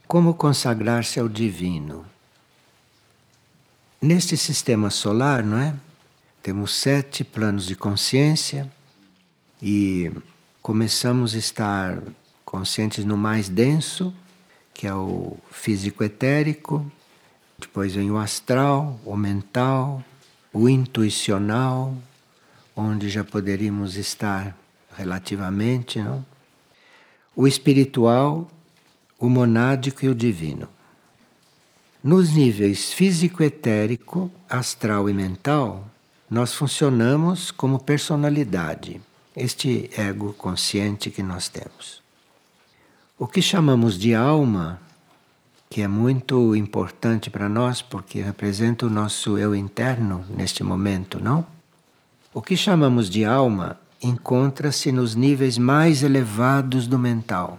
Como consagrar-se ao divino? Neste sistema solar, não é? Temos 7 planos de consciência e começamos a estar conscientes no mais denso, que é o físico etérico, depois vem o astral, o mental, o intuicional, onde já poderíamos estar relativamente, não? O espiritual, o monádico e o divino. Nos níveis físico-etérico, astral e mental, nós funcionamos como personalidade, este ego consciente que nós temos. O que chamamos de alma, que é muito importante para nós porque representa o nosso eu interno neste momento, não? O que chamamos de alma encontra-se nos níveis mais elevados do mental,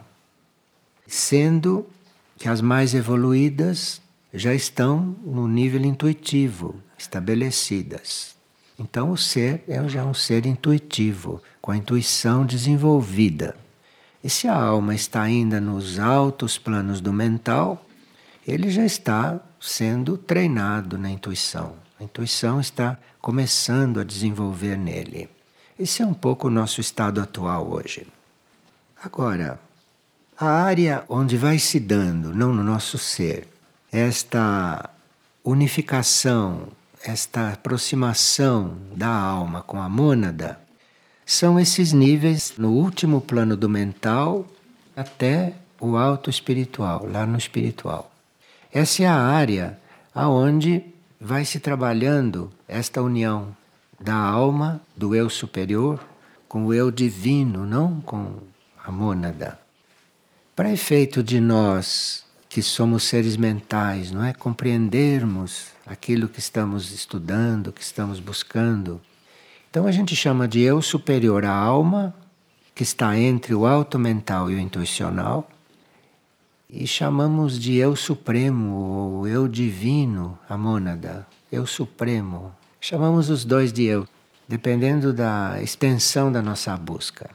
sendo que as mais evoluídas já estão no nível intuitivo, estabelecidas. Então o ser é já um ser intuitivo, com a intuição desenvolvida. E se a alma está ainda nos altos planos do mental, ele já está sendo treinado na intuição. A intuição está começando a desenvolver nele. Esse é um pouco o nosso estado atual hoje. Agora, a área onde vai se dando, não no nosso ser, esta unificação, esta aproximação da alma com a mônada, são esses níveis no último plano do mental até o alto espiritual, lá no espiritual. Essa é a área aonde vai se trabalhando esta união da alma, do eu superior, com o eu divino, não com a mônada. Para efeito de nós, que somos seres mentais, não é? Compreendermos aquilo que estamos estudando, que estamos buscando. Então a gente chama de eu superior à alma, que está entre o alto mental e o intuicional, e chamamos de eu supremo, ou eu divino, a mônada, eu supremo. Chamamos os dois de eu, dependendo da extensão da nossa busca.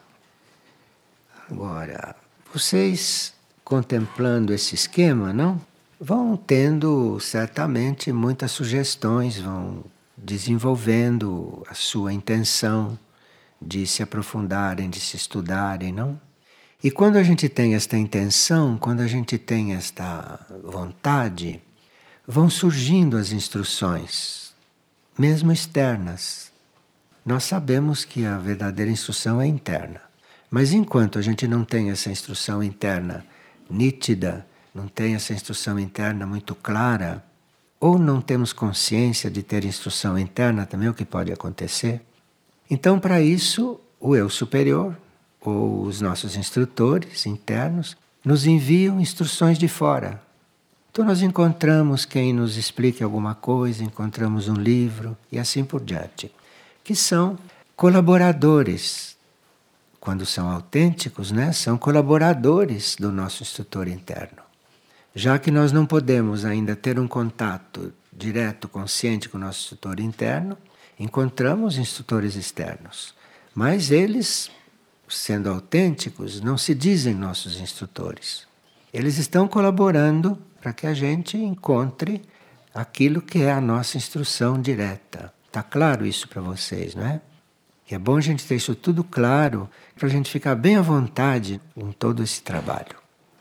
Agora, vocês contemplando esse esquema, não? Vão tendo certamente muitas sugestões, vão desenvolvendo a sua intenção de se aprofundarem, de se estudarem, não? E quando a gente tem esta intenção, quando a gente tem esta vontade, vão surgindo as instruções, mesmo externas. Nós sabemos que a verdadeira instrução é interna. Mas enquanto a gente não tem essa instrução interna nítida, não tem essa instrução interna muito clara, ou não temos consciência de ter instrução interna também, o que pode acontecer. Então, para isso, o eu superior, ou os nossos instrutores internos, nos enviam instruções de fora. Então nós encontramos quem nos explique alguma coisa, encontramos um livro e assim por diante, que são colaboradores. Quando são autênticos, né, são colaboradores do nosso instrutor interno. Já que nós não podemos ainda ter um contato direto, consciente com o nosso instrutor interno, encontramos instrutores externos. Mas eles, sendo autênticos, não se dizem nossos instrutores. Eles estão colaborando para que a gente encontre aquilo que é a nossa instrução direta. Está claro isso para vocês, não é? Que é bom a gente ter isso tudo claro para a gente ficar bem à vontade em todo esse trabalho.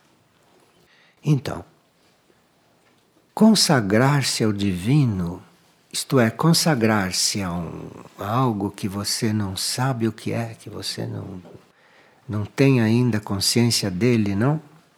Então, consagrar-se ao divino, isto é, consagrar-se a algo que você não sabe o que é, que você não tem ainda consciência dele, não?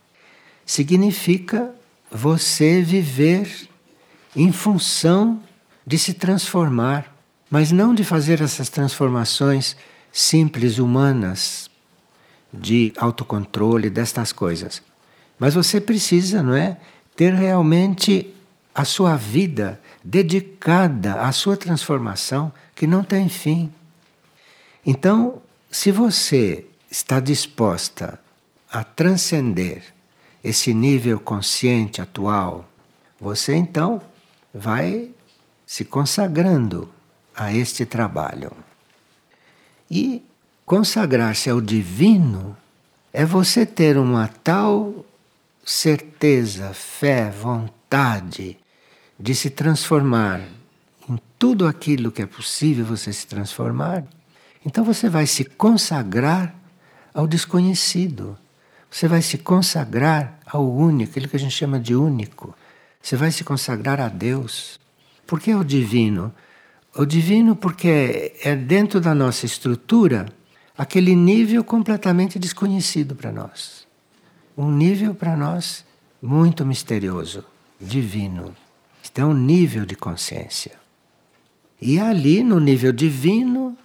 Significa você viver em função de se transformar, mas não de fazer essas transformações simples, humanas, de autocontrole, destas coisas. Mas você precisa, não é, ter realmente a sua vida dedicada à sua transformação, que não tem fim. Então, se você está disposta a transcender esse nível consciente atual, você então vai se consagrando a este trabalho. E consagrar-se ao divino é você ter uma tal certeza, fé, vontade de se transformar em tudo aquilo que é possível você se transformar, então você vai se consagrar ao desconhecido. Você vai se consagrar ao único, aquilo que a gente chama de único. Você vai se consagrar a Deus. Por que o divino? O divino porque é dentro da nossa estrutura aquele nível completamente desconhecido para nós. Um nível para nós muito misterioso, divino. Isto é um nível de consciência. E ali no nível divino,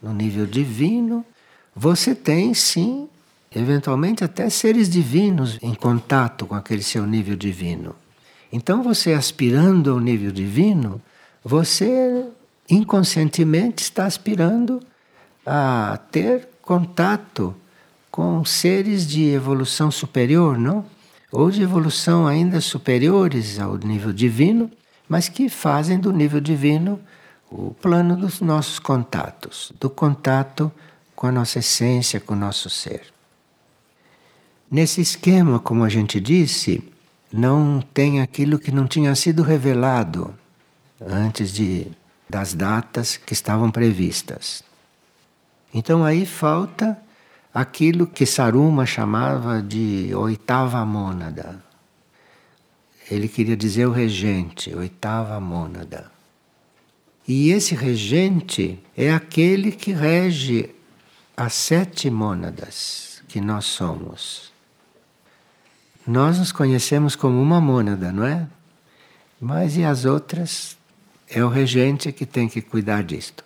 você tem sim, eventualmente até seres divinos em contato com aquele seu nível divino. Então você aspirando ao nível divino, você inconscientemente está aspirando a ter contato com seres de evolução superior, não? Ou de evolução ainda superiores ao nível divino, mas que fazem do nível divino o plano dos nossos contatos, do contato com a nossa essência, com o nosso ser. Nesse esquema, como a gente disse, não tem aquilo que não tinha sido revelado antes das datas que estavam previstas. Então aí falta aquilo que Saruma chamava de oitava mônada. Ele queria dizer o regente, oitava mônada. E esse regente é aquele que rege as 7 mônadas que nós somos. Nós nos conhecemos como uma mônada, não é? Mas e as outras? É o regente que tem que cuidar disto.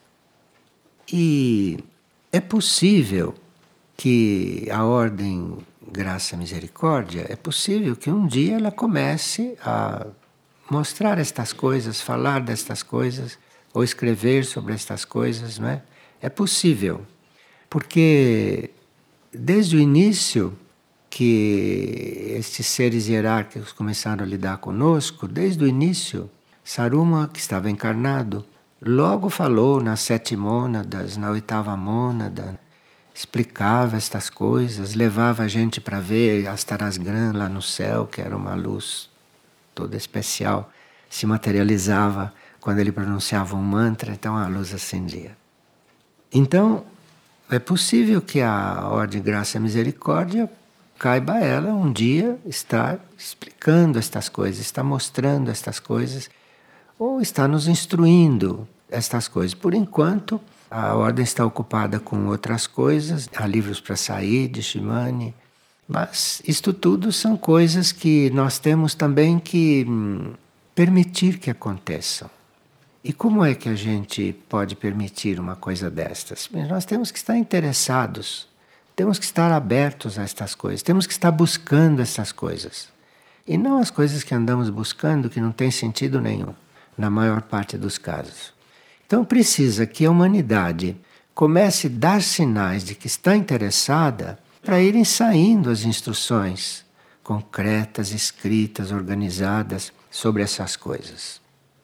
E é possível que a ordem Graça e Misericórdia, é possível que um dia ela comece a mostrar estas coisas, falar destas coisas, ou escrever sobre estas coisas, não é? É possível, porque desde o início que estes seres hierárquicos começaram a lidar conosco, desde o início, Saruma, que estava encarnado, logo falou nas 7 mônadas, na 8ª mônada, explicava estas coisas, levava a gente para ver Astarasgram lá no céu, que era uma luz toda especial, se materializava quando ele pronunciava um mantra, então a luz acendia. Então, é possível que a Ordem Graça e Misericórdia caiba a ela um dia estar explicando estas coisas, estar mostrando estas coisas, ou está nos instruindo estas coisas. Por enquanto, a Ordem está ocupada com outras coisas, há livros para sair de Shimane, mas isto tudo são coisas que nós temos também que permitir que aconteçam. E como é que a gente pode permitir uma coisa destas? Nós temos que estar interessados, temos que estar abertos a estas coisas, temos que estar buscando essas coisas. E não as coisas que andamos buscando que não tem sentido nenhum, na maior parte dos casos. Então precisa que a humanidade comece a dar sinais de que está interessada para irem saindo as instruções concretas, escritas, organizadas sobre essas coisas.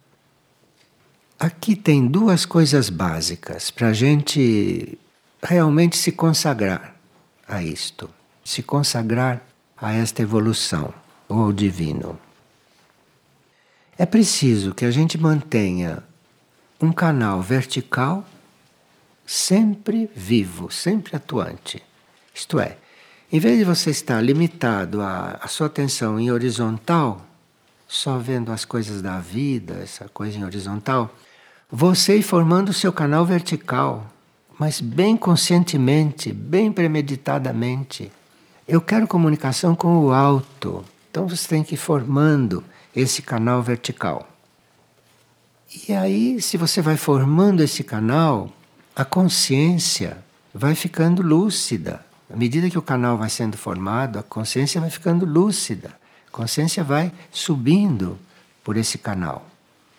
Aqui tem 2 coisas básicas para a gente realmente se consagrar a isto, se consagrar a esta evolução, ou ao divino. É preciso que a gente mantenha um canal vertical sempre vivo, sempre atuante. Isto é, em vez de você estar limitado a sua atenção em horizontal, só vendo as coisas da vida, essa coisa em horizontal, você ir formando o seu canal vertical, mas bem conscientemente, bem premeditadamente. Eu quero comunicação com o alto, então você tem que ir formando esse canal vertical. E aí, se você vai formando esse canal, a consciência vai ficando lúcida. À medida que o canal vai sendo formado, a consciência vai ficando lúcida. A consciência vai subindo por esse canal.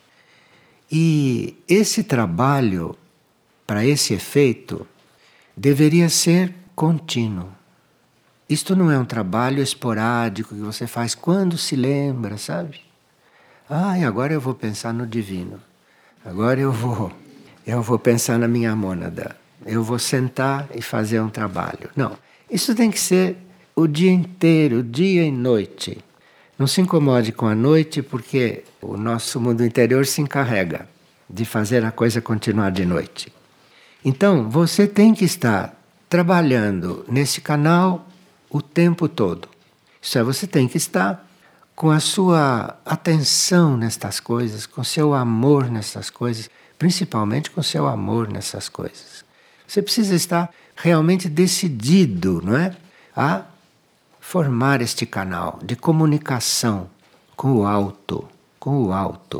E esse trabalho, para esse efeito, deveria ser contínuo. Isto não é um trabalho esporádico que você faz quando se lembra, sabe? E agora eu vou pensar no divino. Agora eu vou pensar na minha mônada. Eu vou sentar e fazer um trabalho. Não, isso tem que ser o dia inteiro, dia e noite. Não se incomode com a noite, porque o nosso mundo interior se encarrega de fazer a coisa continuar de noite. Então, você tem que estar trabalhando nesse canal o tempo todo. Isso é, você tem que estar com a sua atenção nestas coisas, com o seu amor nessas coisas, principalmente com o seu amor nessas coisas. Você precisa estar realmente decidido, não é? A formar este canal de comunicação com o alto, com o alto.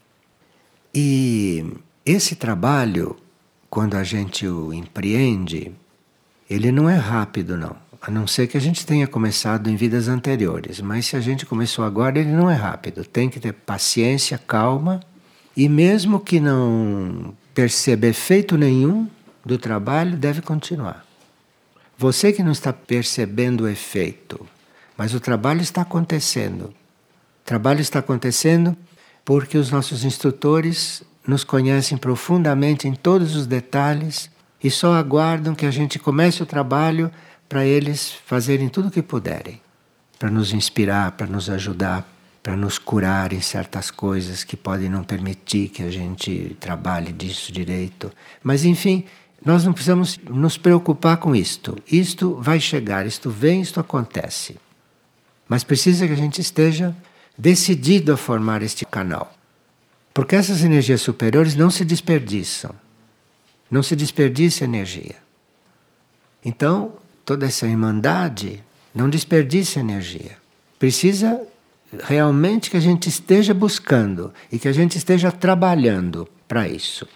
E esse trabalho, quando a gente o empreende, ele não é rápido, não. A não ser que a gente tenha começado em vidas anteriores. Mas se a gente começou agora, ele não é rápido. Tem que ter paciência, calma. E mesmo que não perceba efeito nenhum do trabalho, deve continuar. Você que não está percebendo o efeito, mas o trabalho está acontecendo. O trabalho está acontecendo porque os nossos instrutores nos conhecem profundamente em todos os detalhes e só aguardam que a gente comece o trabalho para eles fazerem tudo o que puderem, para nos inspirar, para nos ajudar, para nos curar em certas coisas que podem não permitir que a gente trabalhe disso direito. Mas enfim, nós não precisamos nos preocupar com isto. Isto vai chegar, isto vem, isto acontece. Mas precisa que a gente esteja decidido a formar este canal. Porque essas energias superiores não se desperdiçam. Não se desperdiça energia. Então, toda essa irmandade não desperdiça energia. Precisa realmente que a gente esteja buscando e que a gente esteja trabalhando para isso.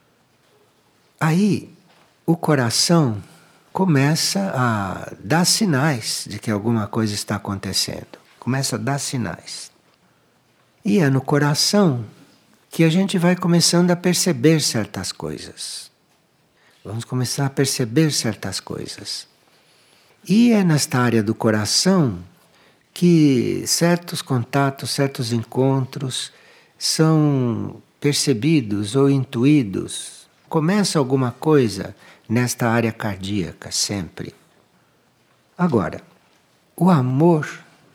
Aí, o coração começa a dar sinais de que alguma coisa está acontecendo. Começa a dar sinais. E é no coração que a gente vai começando a perceber certas coisas. Vamos começar a perceber certas coisas. E é nesta área do coração que certos contatos, certos encontros são percebidos ou intuídos. Começa alguma coisa nesta área cardíaca, sempre. Agora, o amor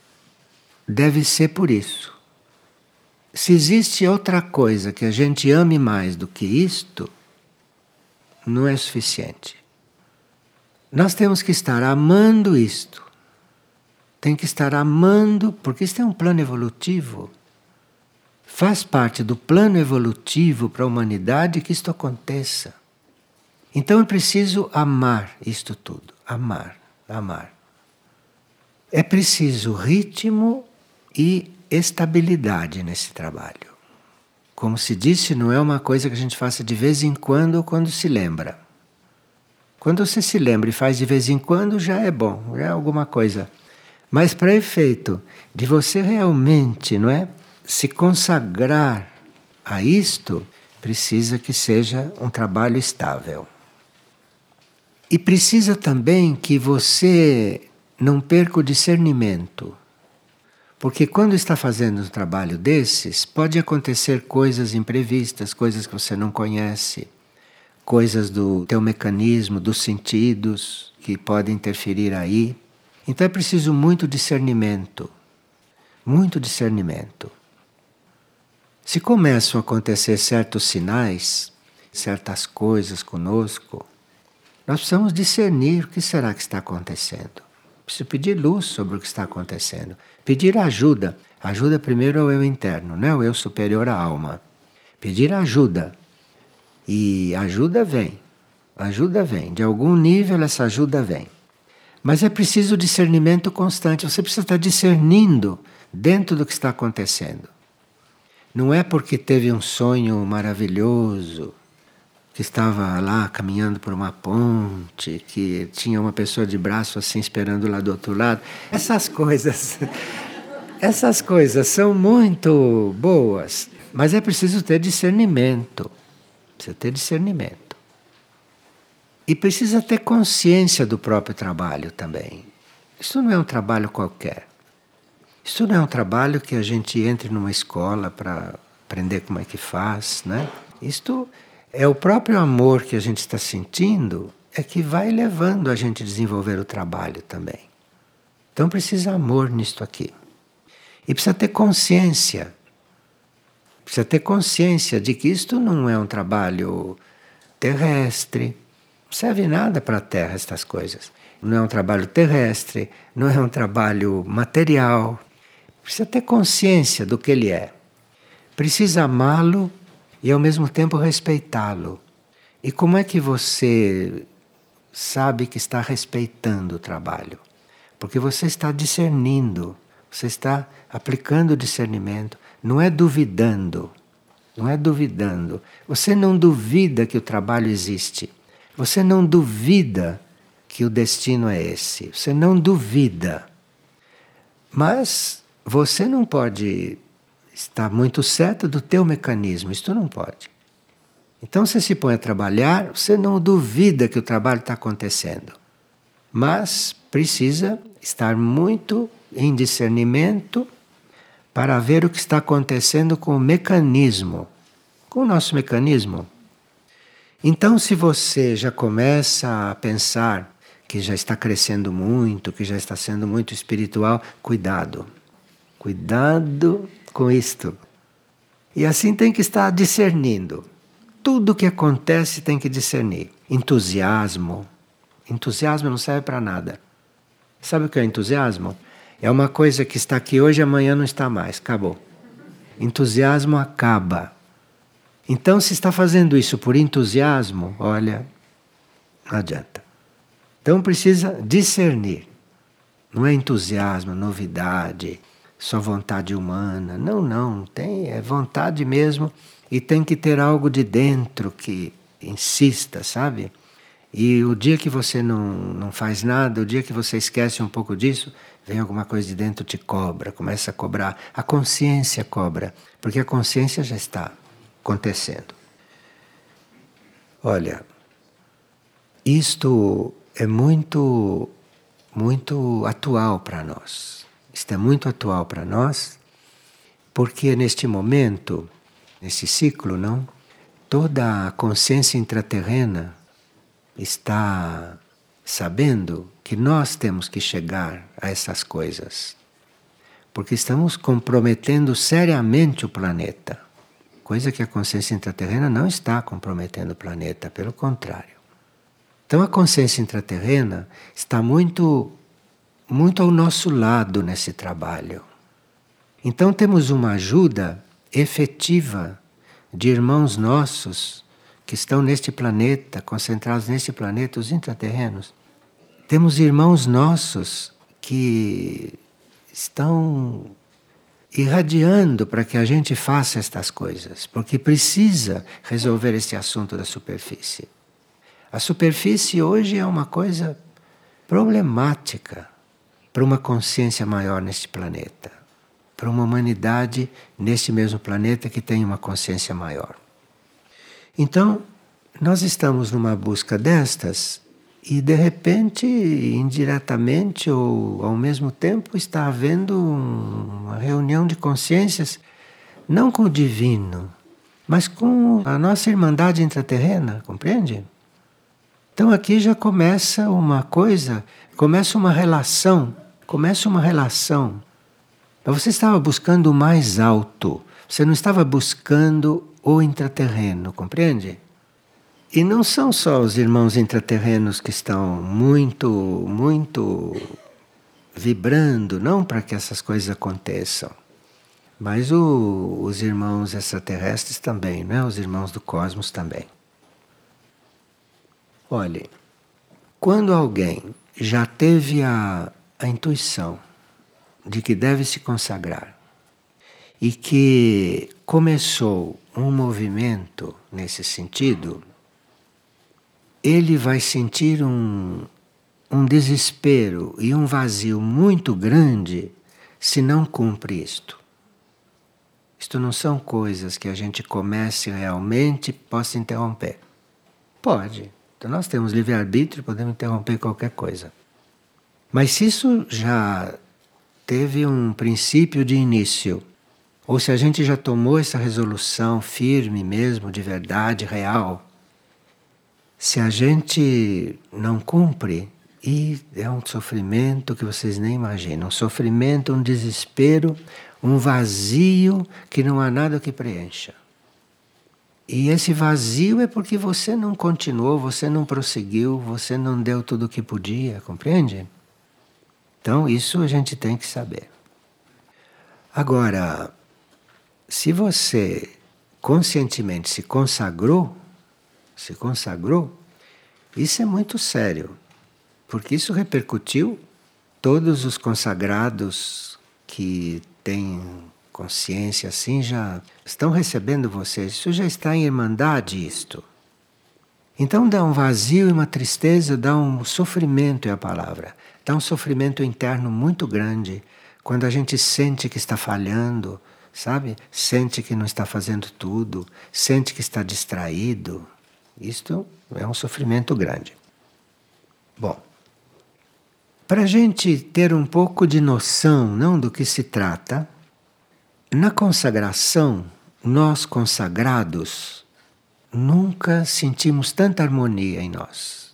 deve ser por isso. Se existe outra coisa que a gente ame mais do que isto, não é suficiente. Nós temos que estar amando isto. Tem que estar amando, porque isto é um plano evolutivo. Faz parte do plano evolutivo para a humanidade que isto aconteça. Então é preciso amar isto tudo. Amar, amar. É preciso ritmo e estabilidade nesse trabalho. Como se disse, não é uma coisa que a gente faça de vez em quando ou quando se lembra. Quando você se lembra e faz de vez em quando, já é bom, já é alguma coisa. Mas para efeito de você realmente, não é, se consagrar a isto, precisa que seja um trabalho estável. E precisa também que você não perca o discernimento. Porque quando está fazendo um trabalho desses, pode acontecer coisas imprevistas, coisas que você não conhece, coisas do teu mecanismo, dos sentidos, que podem interferir aí. Então é preciso muito discernimento. Muito discernimento. Se começam a acontecer certos sinais, certas coisas conosco, nós precisamos discernir o que será que está acontecendo. Preciso pedir luz sobre o que está acontecendo. Pedir ajuda. Ajuda primeiro ao eu interno, não é o eu superior à alma. Pedir ajuda. E ajuda vem. Ajuda vem. De algum nível essa ajuda vem. Mas é preciso discernimento constante. Você precisa estar discernindo dentro do que está acontecendo. Não é porque teve um sonho maravilhoso, que estava lá caminhando por uma ponte, que tinha uma pessoa de braço assim esperando lá do outro lado. Essas coisas são muito boas, mas é preciso ter discernimento. Precisa ter discernimento. E precisa ter consciência do próprio trabalho também. Isso não é um trabalho qualquer. Isso não é um trabalho que a gente entre numa escola para aprender como é que faz, né? Isto é o próprio amor que a gente está sentindo é que vai levando a gente a desenvolver o trabalho também. Então precisa amor nisto aqui. E precisa ter consciência. Precisa ter consciência de que isto não é um trabalho terrestre. Não serve nada para a Terra estas coisas. Não é um trabalho terrestre, não é um trabalho material. Precisa ter consciência do que ele é. Precisa amá-lo e ao mesmo tempo respeitá-lo. E como é que você sabe que está respeitando o trabalho? Porque você está discernindo, você está aplicando o discernimento, não é duvidando. Não é duvidando. Você não duvida que o trabalho existe. Você não duvida que o destino é esse. Você não duvida. Mas você não pode estar muito certo do teu mecanismo. Isto não pode. Então você se põe a trabalhar, você não duvida que o trabalho está acontecendo. Mas precisa estar muito em discernimento para ver o que está acontecendo com o mecanismo, com o nosso mecanismo. Então, se você já começa a pensar que já está crescendo muito, que já está sendo muito espiritual, cuidado. Cuidado com isto. E assim tem que estar discernindo. Tudo o que acontece tem que discernir. Entusiasmo. Entusiasmo não serve para nada. Sabe o que é entusiasmo? É uma coisa que está aqui hoje e amanhã não está mais. Acabou. Entusiasmo acaba. Então, se está fazendo isso por entusiasmo, olha, não adianta. Então precisa discernir. Não é entusiasmo, novidade, só vontade humana. Não. É vontade mesmo e tem que ter algo de dentro que insista, sabe? E o dia que você não faz nada, o dia que você esquece um pouco disso, vem alguma coisa de dentro, te cobra, começa a cobrar. A consciência cobra, porque a consciência já está acontecendo. Olha, isto é muito atual para nós. Isto é muito atual para nós, porque neste momento, nesse ciclo, não, toda a consciência intraterrena está sabendo que nós temos que chegar a essas coisas, porque estamos comprometendo seriamente o planeta, coisa que a consciência intraterrena não está comprometendo o planeta, pelo contrário. Então a consciência intraterrena está muito ao nosso lado nesse trabalho. Então temos uma ajuda efetiva de irmãos nossos que estão neste planeta, concentrados neste planeta, os intraterrenos. Temos irmãos nossos que estão irradiando para que a gente faça estas coisas, porque precisa resolver esse assunto da superfície. A superfície hoje é uma coisa problemática para uma consciência maior neste planeta, para uma humanidade neste mesmo planeta que tem uma consciência maior. Então, nós estamos numa busca destas e, de repente, indiretamente ou ao mesmo tempo, está havendo uma reunião de consciências, não com o divino, mas com a nossa irmandade intraterrena, compreende? Então aqui já começa uma coisa, começa uma relação. Mas você estava buscando o mais alto, você não estava buscando o intraterreno, compreende? E não são só os irmãos intraterrenos que estão muito vibrando, não para que essas coisas aconteçam, mas os irmãos extraterrestres também, né? Os irmãos do cosmos também. Olhe, quando alguém já teve a intuição de que deve se consagrar e que começou um movimento nesse sentido, ele vai sentir um desespero e um vazio muito grande se não cumpre isto. Isto não são coisas que a gente comece realmente e possa interromper. Pode. Então nós temos livre-arbítrio, podemos interromper qualquer coisa. Mas se isso já teve um princípio de início, ou se a gente já tomou essa resolução firme mesmo, de verdade, real, se a gente não cumpre, E é um sofrimento que vocês nem imaginam. Um sofrimento, um desespero, um vazio que não há nada que preencha. E esse vazio é porque você não continuou, você não prosseguiu, você não deu tudo o que podia, compreende? Então isso a gente tem que saber. Agora, se você conscientemente se consagrou, isso é muito sério, porque isso repercutiu. Todos os consagrados que têm consciência assim já estão recebendo vocês. Isso já está em irmandade, isto. Então dá um vazio e uma tristeza, dá um sofrimento é a palavra. Dá um sofrimento interno muito grande quando a gente sente que está falhando, sabe? Sente que não está fazendo tudo, sente que está distraído. Isto é um sofrimento grande. Bom, para a gente ter um pouco de noção, não, do que se trata, na consagração, nós consagrados nunca sentimos tanta harmonia em nós.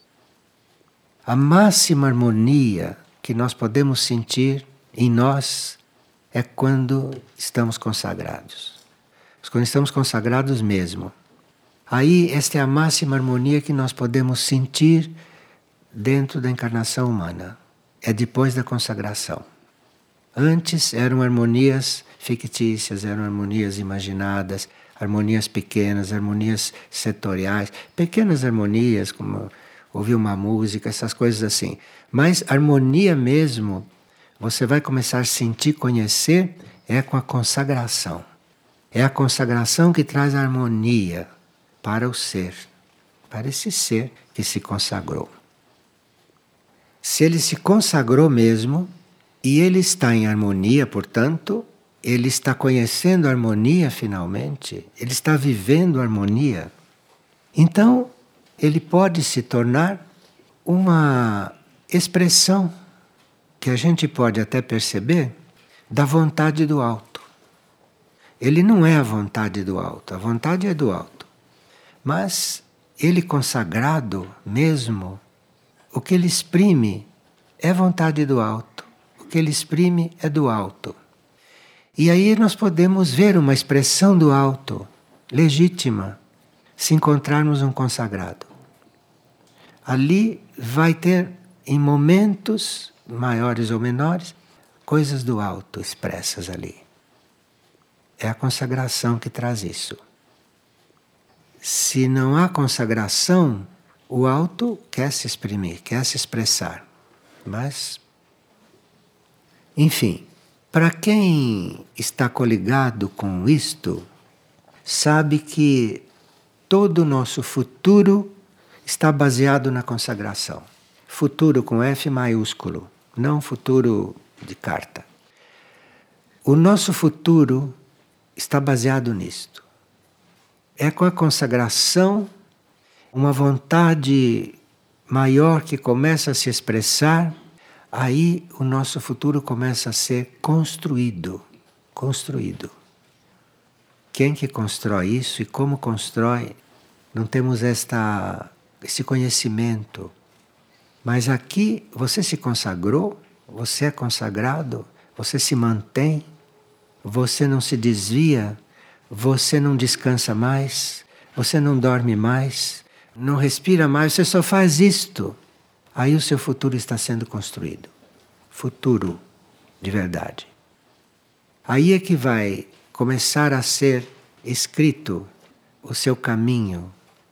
A máxima harmonia que nós podemos sentir em nós é quando estamos consagrados. Quando estamos consagrados mesmo. Aí, esta é a máxima harmonia que nós podemos sentir dentro da encarnação humana. É depois da consagração. Antes eram harmonias fictícias, eram harmonias imaginadas, harmonias pequenas, harmonias setoriais, pequenas harmonias, como ouvir uma música, essas coisas assim. Mas harmonia mesmo, você vai começar a sentir, conhecer, é com a consagração. É a consagração que traz a harmonia para o ser, para esse ser que se consagrou. Se ele se consagrou mesmo, e ele está em harmonia, portanto, ele está conhecendo a harmonia finalmente, ele está vivendo a harmonia, então ele pode se tornar uma expressão que a gente pode até perceber da vontade do alto. Ele não é a vontade do alto, a vontade é do alto. Mas ele consagrado mesmo, o que ele exprime é vontade do alto. O que ele exprime é do alto. E aí nós podemos ver uma expressão do alto, legítima, se encontrarmos um consagrado. Ali vai ter, em momentos maiores ou menores, coisas do alto expressas ali. É a consagração que traz isso. Se não há consagração, o alto quer se exprimir, quer se expressar. Mas, enfim, para quem está coligado com isto, sabe que todo o nosso futuro está baseado na consagração. Futuro com F maiúsculo, não futuro de carta. O nosso futuro está baseado nisto. É com a consagração uma vontade maior que começa a se expressar, aí o nosso futuro começa a ser construído. Construído. Quem que constrói isso e como constrói? Não temos esse conhecimento. Mas aqui você se consagrou, você é consagrado, você se mantém, você não se desvia, você não descansa mais, você não dorme mais, não respira mais, você só faz isto. Aí o seu futuro está sendo construído. Futuro de verdade. Aí é que vai começar a ser escrito o seu caminho,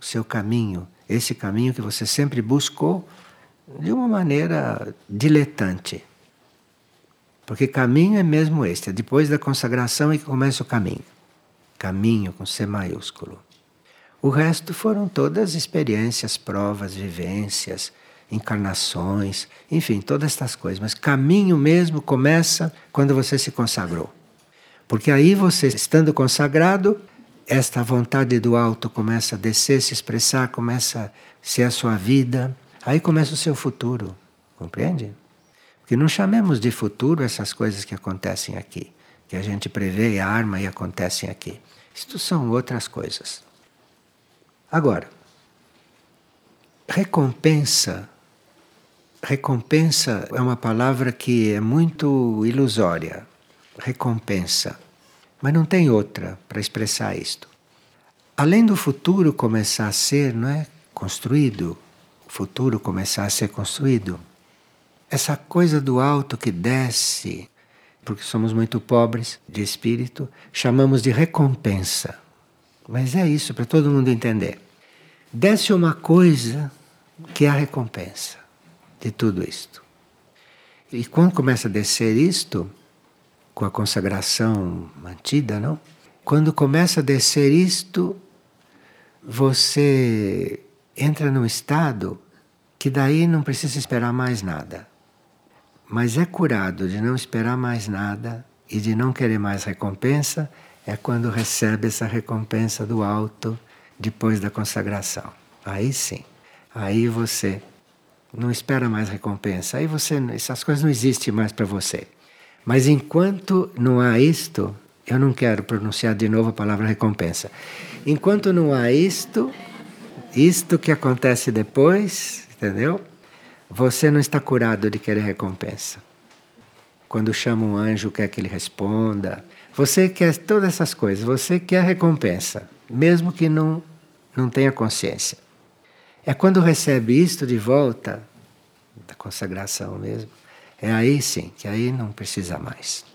esse caminho que você sempre buscou de uma maneira diletante. Porque caminho é mesmo este, é depois da consagração é que começa o caminho. Caminho com C maiúsculo. O resto foram todas experiências, provas, vivências, encarnações, enfim, todas estas coisas. Mas caminho mesmo começa quando você se consagrou. Porque aí você, estando consagrado, esta vontade do alto começa a descer, se expressar, começa a ser a sua vida. Aí começa o seu futuro, compreende? Porque não chamemos de futuro essas coisas que acontecem aqui, que a gente prevê, arma e acontecem aqui. Isto são outras coisas. Agora, recompensa Recompensa é uma palavra que é muito ilusória. Recompensa. Mas não tem outra para expressar isto. Além do futuro começar a ser, não é, construído, o futuro começar a ser construído, essa coisa do alto que desce, porque somos muito pobres de espírito, chamamos de recompensa. Mas é isso para todo mundo entender. Desce uma coisa que é a recompensa de tudo isto. E quando começa a descer isto, com a consagração mantida, não? Quando começa a descer isto, você entra num estado que daí não precisa esperar mais nada. Mas é curado de não esperar mais nada e de não querer mais recompensa, é quando recebe essa recompensa do alto depois da consagração. Aí sim, aí você não espera mais recompensa, aí você, essas coisas não existem mais para você. Mas enquanto não há isto, eu não quero pronunciar de novo a palavra recompensa. Enquanto não há isto que acontece depois, entendeu? Você não está curado de querer recompensa. Quando chama um anjo, quer que ele responda. Você quer todas essas coisas, você quer recompensa, mesmo que não tenha consciência. É quando recebe isto de volta, da consagração mesmo, é aí sim, que aí não precisa mais.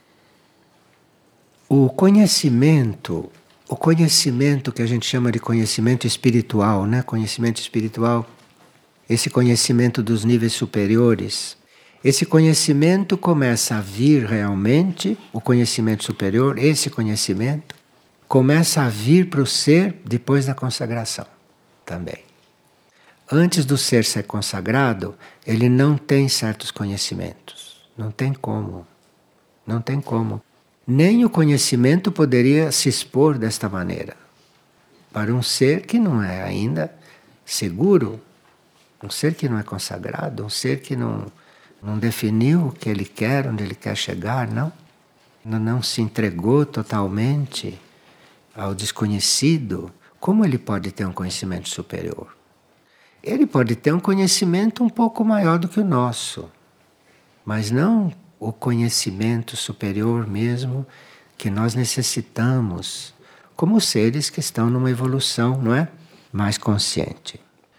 O conhecimento que a gente chama de conhecimento espiritual, né? Conhecimento espiritual, esse conhecimento dos níveis superiores, esse conhecimento começa a vir realmente, o conhecimento superior, esse conhecimento, começa a vir para o ser depois da consagração também. Antes do ser consagrado, ele não tem certos conhecimentos. Não tem como. Não tem como. Nem o conhecimento poderia se expor desta maneira. Para um ser que não é ainda seguro, um ser que não é consagrado, um ser que não definiu o que ele quer, onde ele quer chegar, não se entregou totalmente ao desconhecido, como ele pode ter um conhecimento superior? Ele pode ter um conhecimento um pouco maior do que o nosso, mas não o conhecimento superior mesmo que nós necessitamos como seres que estão numa evolução, não é? Mais consciente.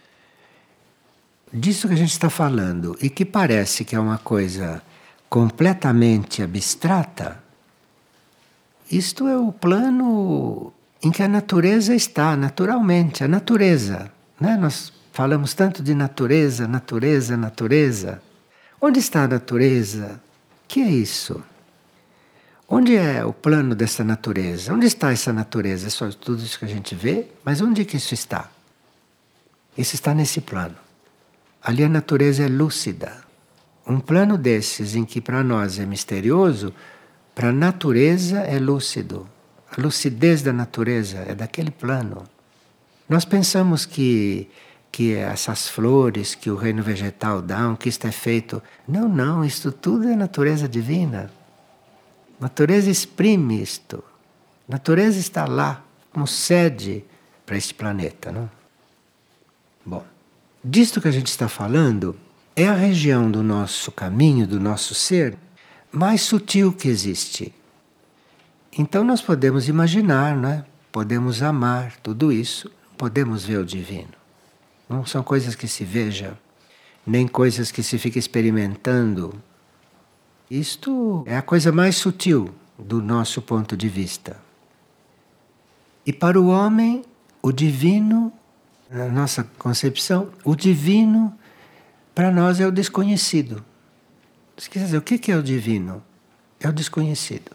Disso que a gente está falando e que parece que é uma coisa completamente abstrata, isto é o plano em que a natureza está, naturalmente, a natureza, né? Nós falamos tanto de natureza, natureza, natureza. Onde está a natureza? O que é isso? Onde é o plano dessa natureza? Onde está essa natureza? É só tudo isso que a gente vê, mas onde que isso está? Isso está nesse plano. Ali a natureza é lúcida. Um plano desses em que para nós é misterioso, para a natureza é lúcido. A lucidez da natureza é daquele plano. Nós pensamos que essas flores que o reino vegetal dá, que isto é feito. Não, isto tudo é natureza divina. A natureza exprime isto. A natureza está lá, como sede para este planeta, não? Bom, disto que a gente está falando é a região do nosso caminho, do nosso ser, mais sutil que existe. Então nós podemos imaginar, né? Podemos amar tudo isso, podemos ver o divino. Não são coisas que se veja, nem coisas que se fica experimentando. Isto é a coisa mais sutil do nosso ponto de vista. E para o homem, o divino, na nossa concepção, o divino para nós é o desconhecido. Quer dizer, o que é o divino? É o desconhecido.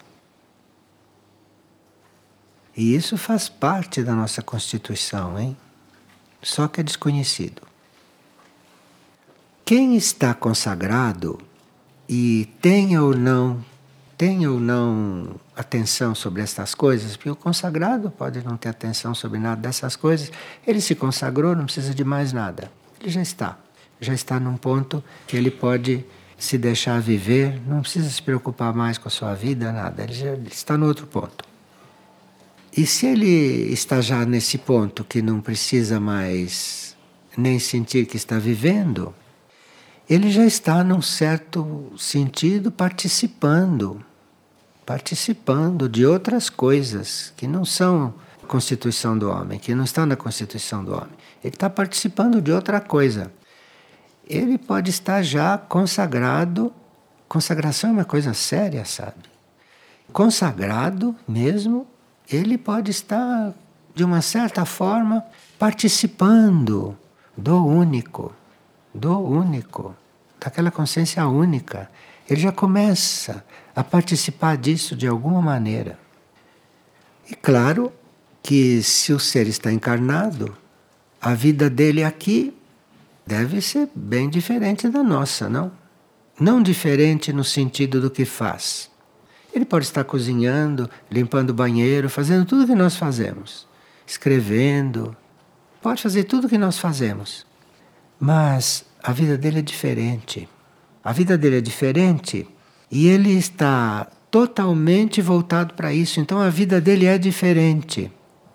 E isso faz parte da nossa constituição, hein? Só que é desconhecido. Quem está consagrado e tem ou não atenção sobre estas coisas, porque o consagrado pode não ter atenção sobre nada dessas coisas, ele se consagrou, não precisa de mais nada. Ele já está num ponto que ele pode se deixar viver, não precisa se preocupar mais com a sua vida, nada, ele já está no outro ponto. E se ele está já nesse ponto que não precisa mais nem sentir que está vivendo, ele já está, num certo sentido, participando de outras coisas que não são constituição do homem, que não estão na constituição do homem. Ele está participando de outra coisa. Ele pode estar já consagrado. Consagração é uma coisa séria, sabe? Consagrado mesmo, ele pode estar, de uma certa forma, participando do único, daquela consciência única. Ele já começa a participar disso de alguma maneira. E claro que se o ser está encarnado, a vida dele aqui deve ser bem diferente da nossa, não? Não diferente no sentido do que faz. Ele pode estar cozinhando, limpando o banheiro, fazendo tudo o que nós fazemos. Escrevendo. Pode fazer tudo o que nós fazemos. Mas a vida dele é diferente. A vida dele é diferente e ele está totalmente voltado para isso. Então a vida dele é diferente.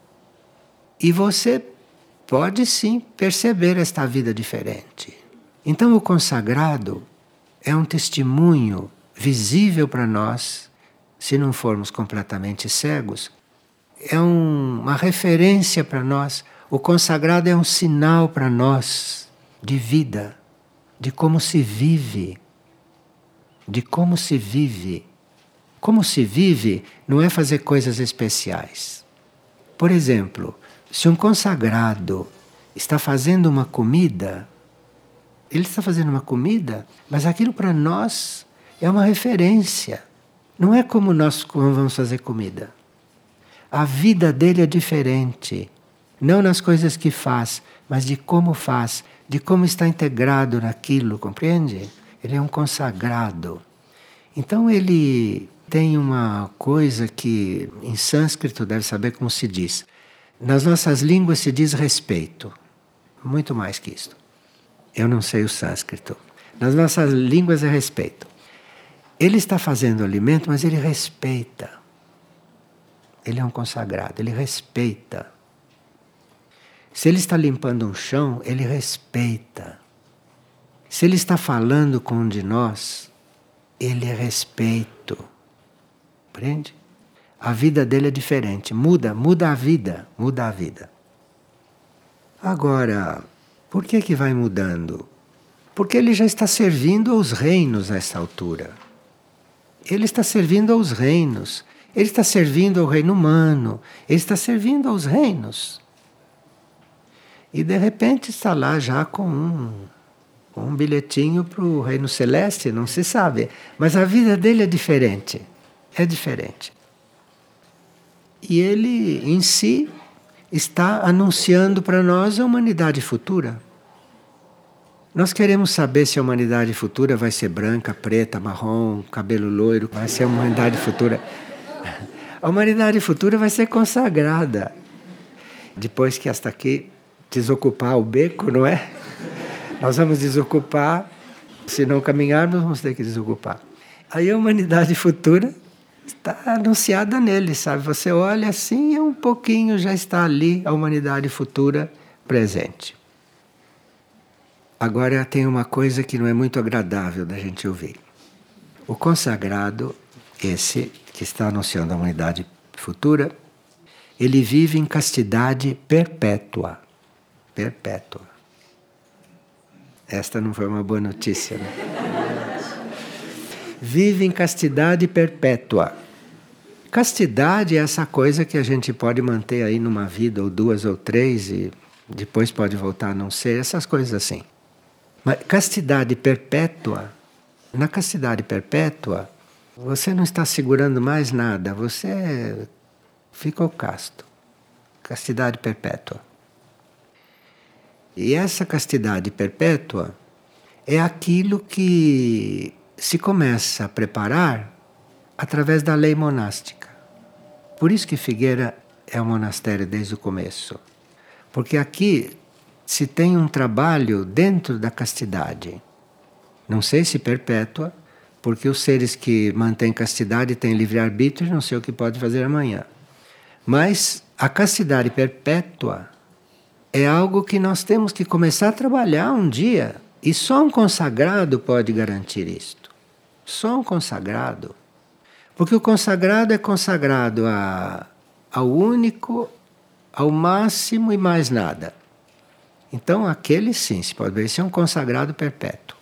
E você pode sim perceber esta vida diferente. Então o consagrado é um testemunho visível para nós, se não formos completamente cegos, é uma referência para nós. O consagrado é um sinal para nós de vida, de como se vive. De como se vive. Como se vive não é fazer coisas especiais. Por exemplo, se um consagrado está fazendo uma comida, ele está fazendo uma comida, mas aquilo para nós é uma referência. Não é como nós vamos fazer comida. A vida dele é diferente. Não nas coisas que faz, mas de como faz, de como está integrado naquilo, compreende? Ele é um consagrado. Então ele tem uma coisa que em sânscrito deve saber como se diz. Nas nossas línguas se diz respeito. Muito mais que isto. Eu não sei o sânscrito. Nas nossas línguas é respeito. Ele está fazendo alimento, mas ele respeita. Ele é um consagrado, ele respeita. Se ele está limpando um chão, ele respeita. Se ele está falando com um de nós, ele é respeito. Compreende? A vida dele é diferente. Muda a vida. Muda a vida. Agora, por que vai mudando? Porque ele já está servindo aos reinos a essa altura. Ele está servindo aos reinos. Ele está servindo ao reino humano. Ele está servindo aos reinos. E de repente está lá já com um bilhetinho para o reino celeste, não se sabe. Mas a vida dele é diferente. É diferente. E ele em si está anunciando para nós a humanidade futura. Nós queremos saber se a humanidade futura vai ser branca, preta, marrom, cabelo loiro, vai ser a humanidade futura. A humanidade futura vai ser consagrada. Depois que hasta aqui desocupar o beco, não é? Nós vamos desocupar, se não caminharmos, vamos ter que desocupar. Aí a humanidade futura está anunciada nele, sabe? Você olha assim e um pouquinho já está ali a humanidade futura presente. Agora tem uma coisa que não é muito agradável da gente ouvir. O consagrado, esse que está anunciando a humanidade futura, ele vive em castidade perpétua. Perpétua. Esta não foi uma boa notícia, né? Vive em castidade perpétua. Castidade é essa coisa que a gente pode manter aí numa vida, ou duas ou três, e depois pode voltar a não ser, essas coisas assim. Mas castidade perpétua, na castidade perpétua, você não está segurando mais nada, você ficou casto. Castidade perpétua. E essa castidade perpétua é aquilo que se começa a preparar através da lei monástica. Por isso que Figueira é um monastério desde o começo. Porque aqui se tem um trabalho dentro da castidade. Não sei se perpétua, porque os seres que mantêm castidade têm livre-arbítrio, não sei o que pode fazer amanhã. Mas a castidade perpétua é algo que nós temos que começar a trabalhar um dia. E só um consagrado pode garantir isto. Só um consagrado. Porque o consagrado é consagrado ao único, ao máximo e mais nada. Então aquele sim, se pode ver, esse é um consagrado perpétuo.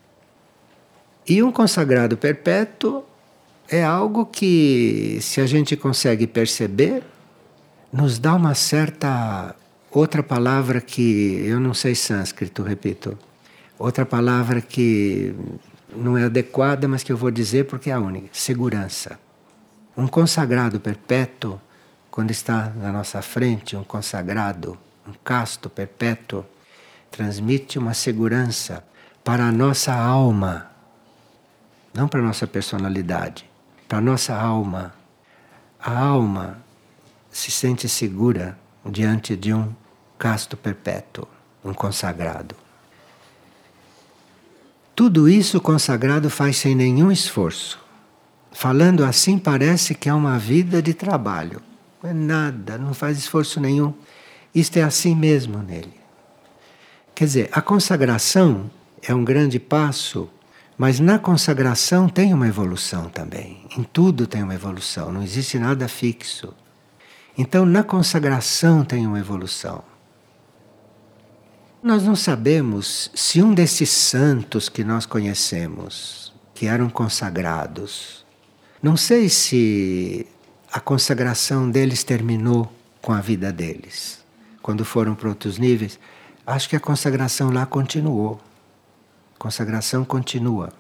E um consagrado perpétuo é algo que, se a gente consegue perceber, nos dá uma certa... Outra palavra que eu não sei sânscrito, repito. Outra palavra que não é adequada, mas que eu vou dizer porque é a única. Segurança. Um consagrado perpétuo, quando está na nossa frente, um consagrado, um casto perpétuo, transmite uma segurança para a nossa alma. Não para a nossa personalidade, para a nossa alma. A alma se sente segura diante de um casto perpétuo, um consagrado. Tudo isso o consagrado faz sem nenhum esforço. Falando assim parece que é uma vida de trabalho. Não é nada, não faz esforço nenhum. Isto é assim mesmo nele. Quer dizer, a consagração é um grande passo, mas na consagração tem uma evolução também. Em tudo tem uma evolução, não existe nada fixo. Então na consagração tem uma evolução. Nós não sabemos se um desses santos que nós conhecemos, que eram consagrados, não sei se a consagração deles terminou com a vida deles. Quando foram para outros níveis, acho que a consagração lá continuou. A consagração continua.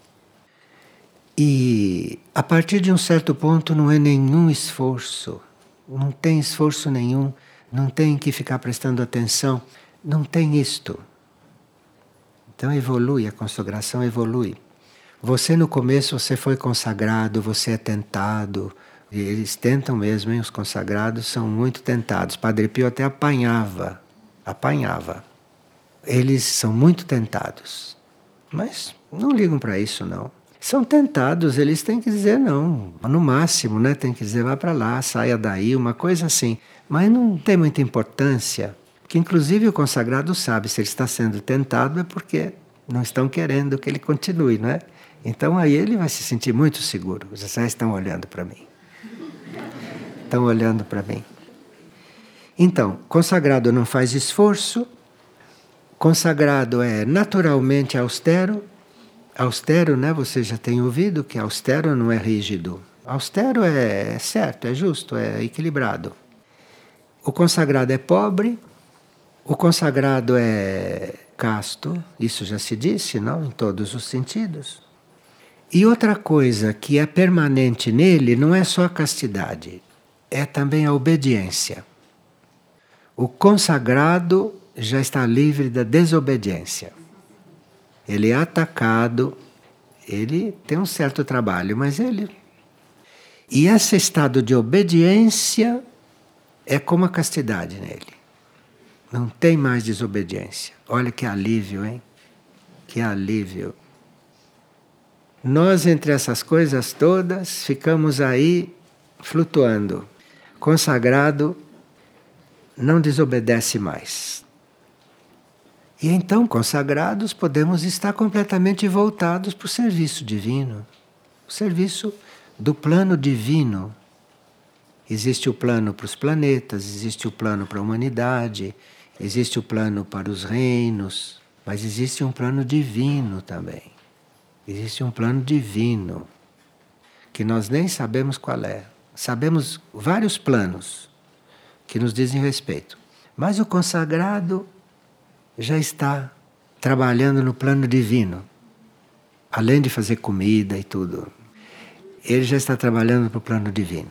E a partir de um certo ponto não é nenhum esforço. Não tem esforço nenhum, não tem que ficar prestando atenção. Não tem isto. Então evolui, a consagração evolui. Você no começo você foi consagrado, você é tentado. E eles tentam mesmo, hein? Os consagrados são muito tentados. Padre Pio até apanhava. Eles são muito tentados. Mas não ligam para isso não. São tentados, eles têm que dizer não. No máximo, né? Tem que dizer vá para lá, saia daí, uma coisa assim. Mas não tem muita importância. Que inclusive o consagrado sabe, se ele está sendo tentado é porque não estão querendo que ele continue, não é? Então aí ele vai se sentir muito seguro. Vocês já estão olhando para mim. Estão olhando para mim. Então, consagrado não faz esforço. Consagrado é naturalmente austero. Austero, né? Você já tem ouvido que austero não é rígido. Austero é certo, é justo, é equilibrado. O consagrado é pobre. O consagrado é casto, isso já se disse, não? Em todos os sentidos. E outra coisa que é permanente nele não é só a castidade, é também a obediência. O consagrado já está livre da desobediência. Ele é atacado, ele tem um certo trabalho, mas ele... E esse estado de obediência é como a castidade nele. Não tem mais desobediência. Olha que alívio, hein? Que alívio. Nós, entre essas coisas todas, ficamos aí flutuando. Consagrado não desobedece mais. E então, consagrados, podemos estar completamente voltados para o serviço divino. O serviço do plano divino. Existe o plano para os planetas, existe o plano para a humanidade, existe o plano para os reinos, mas existe um plano divino também. Existe um plano divino, que nós nem sabemos qual é. Sabemos vários planos que nos dizem respeito. Mas o consagrado já está trabalhando no plano divino. Além de fazer comida e tudo, ele já está trabalhando para o plano divino.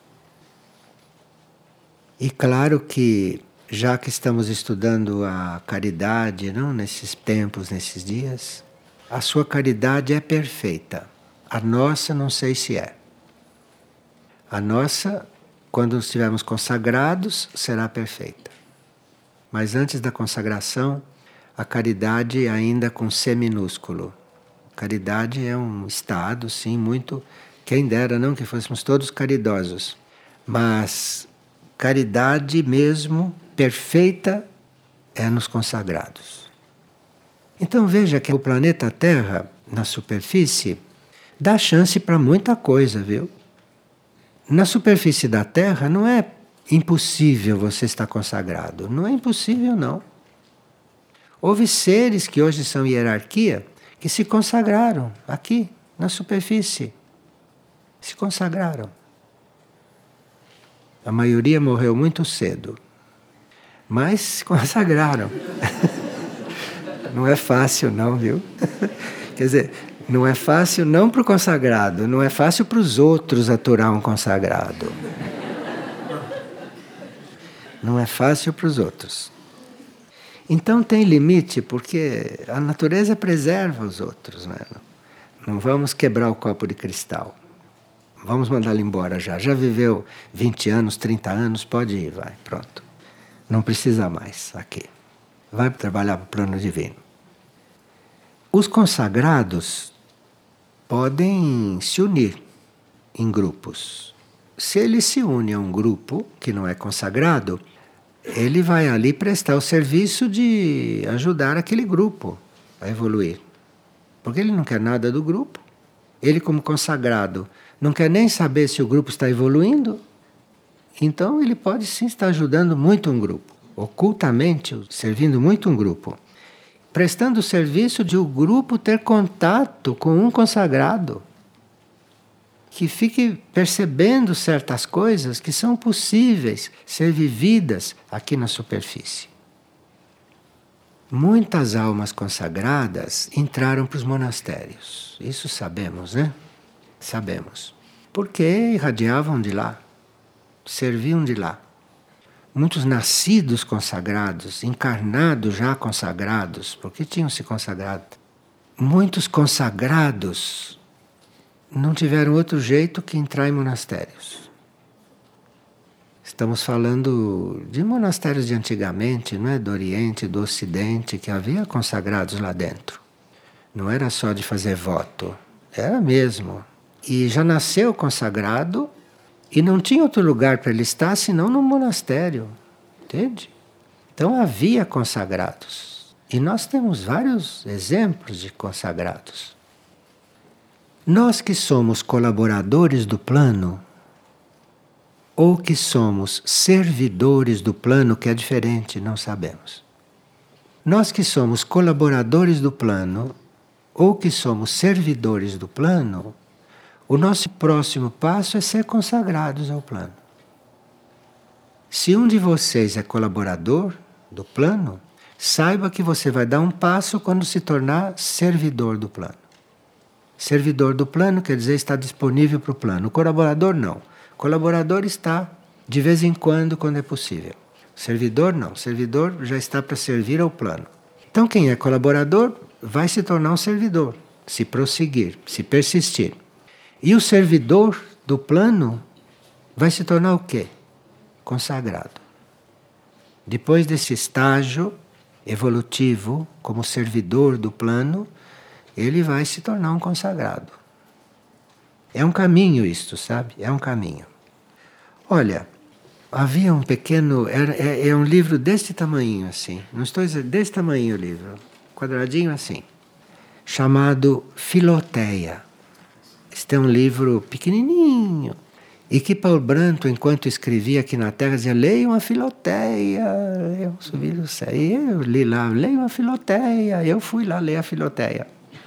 E claro que, já que estamos estudando a caridade, não, nesses tempos, nesses dias, a sua caridade é perfeita. A nossa não sei se é. A nossa, quando estivermos consagrados, será perfeita. Mas antes da consagração, a caridade ainda com C minúsculo. Caridade é um estado, sim, muito... Quem dera não que fôssemos todos caridosos. Mas caridade mesmo, perfeita, é nos consagrados. Então veja que o planeta Terra, na superfície, dá chance para muita coisa, viu? Na superfície da Terra não é impossível você estar consagrado. Não é impossível, não. Houve seres que hoje são hierarquia que se consagraram aqui, na superfície. Se consagraram. A maioria morreu muito cedo. Mas se consagraram. Não é fácil, não, viu? Quer dizer, não é fácil não para o consagrado, não é fácil para os outros aturar um consagrado. Não é fácil para os outros. Então tem limite, porque a natureza preserva os outros, né? Não vamos quebrar o copo de cristal. Vamos mandá-lo embora já. Já viveu 20 anos, 30 anos, pode ir, vai, pronto. Não precisa mais aqui. Vai trabalhar para o plano divino. Os consagrados podem se unir em grupos. Se ele se une a um grupo que não é consagrado, ele vai ali prestar o serviço de ajudar aquele grupo a evoluir. Porque ele não quer nada do grupo. Ele, como consagrado, não quer nem saber se o grupo está evoluindo. Então ele pode sim estar ajudando muito um grupo, ocultamente, servindo muito um grupo. Prestando o serviço de o grupo ter contato com um consagrado. Que fique percebendo certas coisas que são possíveis ser vividas aqui na superfície. Muitas almas consagradas entraram para os monastérios. Isso sabemos, né? Sabemos. Porque irradiavam de lá, serviam de lá. Muitos nascidos consagrados, encarnados já consagrados, porque tinham se consagrado. Muitos consagrados não tiveram outro jeito que entrar em monastérios. Estamos falando de monastérios de antigamente, não é? Do Oriente, do Ocidente, que havia consagrados lá dentro. Não era só de fazer voto, era mesmo. E já nasceu consagrado e não tinha outro lugar para ele estar senão no monastério, entende? Então havia consagrados. E nós temos vários exemplos de consagrados. Nós que somos colaboradores do plano, ou que somos servidores do plano, que é diferente, não sabemos. Nós que somos colaboradores do plano, ou que somos servidores do plano, o nosso próximo passo é ser consagrados ao plano. Se um de vocês é colaborador do plano, saiba que você vai dar um passo quando se tornar servidor do plano. Servidor do plano quer dizer estar disponível para o plano. O colaborador não. O colaborador está de vez em quando é possível. Servidor não. Servidor já está para servir ao plano. Então quem é colaborador vai se tornar um servidor, se prosseguir, se persistir. E o servidor do plano vai se tornar o quê? Consagrado. Depois desse estágio evolutivo como servidor do plano, ele vai se tornar um consagrado. É um caminho isto, sabe? É um caminho. Olha, havia um pequeno... É um livro deste tamanho assim. Não estou dizendo desse tamanho o livro. Quadradinho assim. Chamado Filoteia. Este é um livro pequenininho. E que Paulo Branto, enquanto escrevia aqui na Terra, dizia, leiam a Filoteia. Eu subi do céu. E eu li lá, leiam a Filoteia. Eu fui lá ler a Filoteia.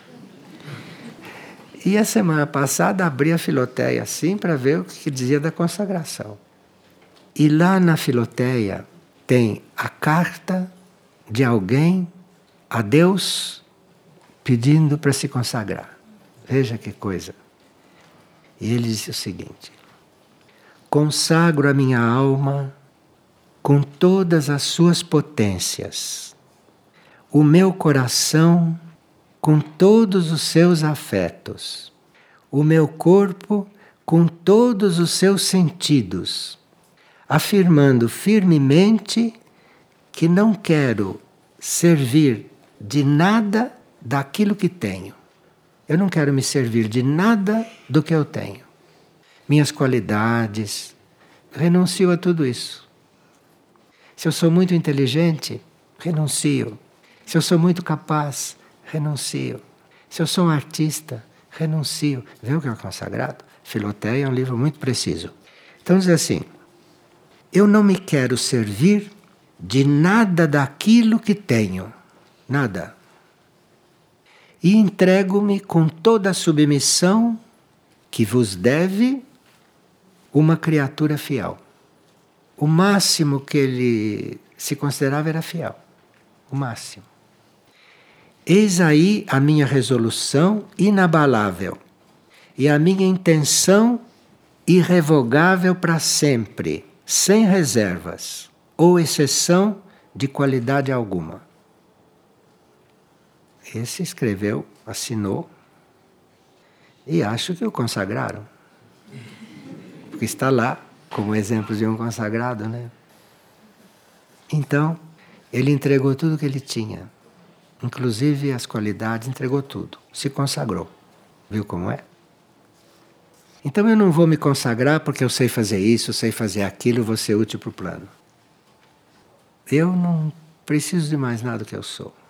E a semana passada abri a Filoteia assim para ver o que dizia da consagração. E lá na Filoteia tem a carta de alguém a Deus pedindo para se consagrar. Veja que coisa. E ele disse o seguinte: consagro a minha alma com todas as suas potências, o meu coração com todos os seus afetos, o meu corpo com todos os seus sentidos, afirmando firmemente que não quero servir de nada daquilo que tenho. Eu não quero me servir de nada do que eu tenho. Minhas qualidades, renuncio a tudo isso. Se eu sou muito inteligente, renuncio. Se eu sou muito capaz, renuncio. Se eu sou um artista, renuncio. Vê o que é o consagrado? Filoteia é um livro muito preciso. Então diz assim: eu não me quero servir de nada daquilo que tenho. Nada. E entrego-me com toda a submissão que vos deve uma criatura fiel. O máximo que ele se considerava era fiel. O máximo. Eis aí a minha resolução inabalável e a minha intenção irrevogável para sempre, sem reservas ou exceção de qualidade alguma. Esse escreveu, assinou, e acho que o consagraram. Porque está lá como exemplo de um consagrado, né? Então, ele entregou tudo que ele tinha, inclusive as qualidades, entregou tudo, se consagrou. Viu como é? Então eu não vou me consagrar porque eu sei fazer isso, eu sei fazer aquilo, eu vou ser útil para o plano. Eu não preciso de mais nada do que eu sou.